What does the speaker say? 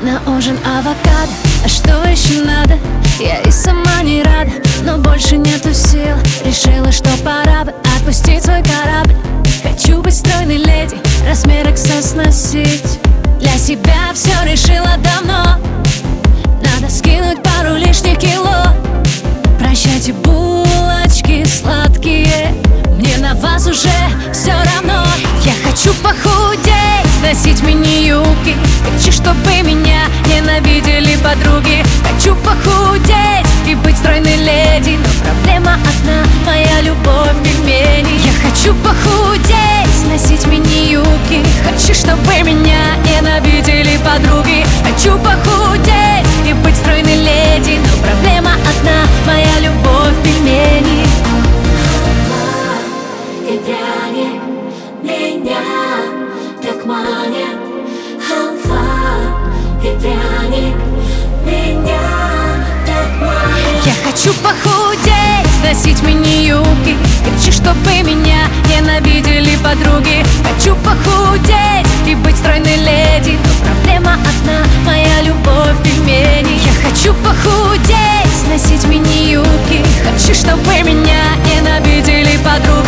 На ужин авокадо, а что еще надо? Я и сама не рада, но больше нету сил. Решила, что пора бы отпустить свой корабль. Хочу быть стройной леди, размер XS носить. Для себя все решила давно. Надо скинуть пару лишних кило. Прощайте, булочки сладкие, мне на вас уже все равно. Я хочу похудеть, носить мини-юбки. Хочу, чтобы меня ненавидели подруги. Хочу похудеть и быть стройной леди, но проблема одна, моя любовь пельмени. Я хочу похудеть, носить мини-юбки. Хочу, чтобы меня ненавидели подруги. Хочу похудеть и быть стройной леди, но проблема одна, моя любовь пельмени. И пряник меня так манит. Халва и пряник меня так манит. Я хочу похудеть, носить мини-юбки. Хочу, чтобы меня ненавидели подруги. Хочу похудеть и быть стройной леди, но проблема одна, моя любовь пельмени. Я хочу похудеть, носить мини-юбки. Хочу, чтобы меня ненавидели подруги.